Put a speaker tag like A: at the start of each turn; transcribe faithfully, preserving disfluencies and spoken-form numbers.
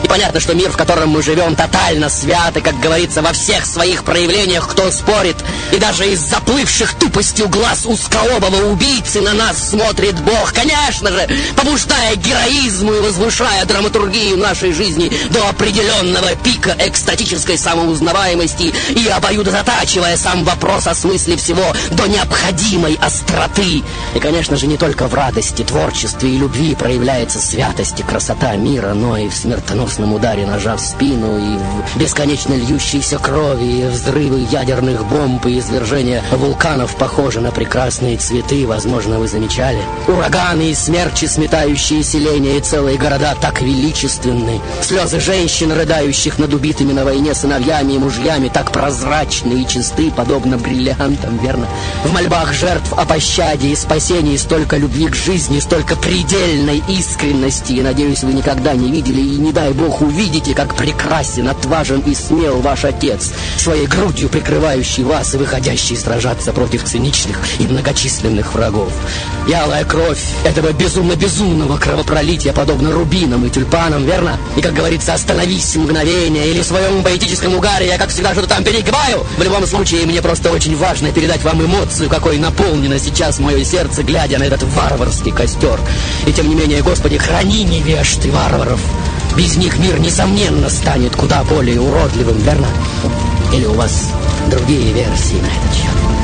A: понятно, что мир, в котором мы живем, тотально свят, и, как говорится, во всех своих проявлениях, кто спорит, и даже из заплывших тупостью глаз узкообого убийцы на нас смотрит Бог, конечно же, побуждая героизму и возвышая драматургию нашей жизни до определенного пика экстатической самоузнаваемости и обоюдозатачивая сам вопрос о смысле всего до необходимой остроты. И, конечно же, не только в радости, творчестве и любви проявляется святость и красота мира, но и в смертоносном ударе ножа в спину, и в бесконечно льющейся крови, и взрывы ядерных бомб, и извержения вулканов похожи на прекрасные цветы, возможно, вы замечали. Ураганы и смерчи, сметающие селения и целые города, так величественны. Слезы женщин, рыдающих над убитыми на войне сыновьями и мужьями, так прозрачны и чисты, подобно бриллиантам, верно? В мольбах жертв о пощаде и спасении столько любви к жизни, столько предельной искренности, и, надеюсь, вы никогда не видели и, не дай Бог, увидите, как прекрасен, отважен и смел ваш отец, своей грудью прикрывающий вас и выходящий сражаться против циничных и многочисленных врагов. Ялая кровь этого безумно-безумного кровопролития подобно рубинам и тюльпанам, верно? И, как говорится, остановись мгновение, или в своем поэтическом угаре я, как всегда, что-то там перегибаю. В любом случае, мне просто очень важно передать вам эмоцию, какой наполнено сейчас мое сердце, глядя на этот варварский костер. И тем не менее, Господи, храни невежд и варваров. Без них мир, несомненно, станет куда более уродливым, верно? Или у вас другие версии на этот счет?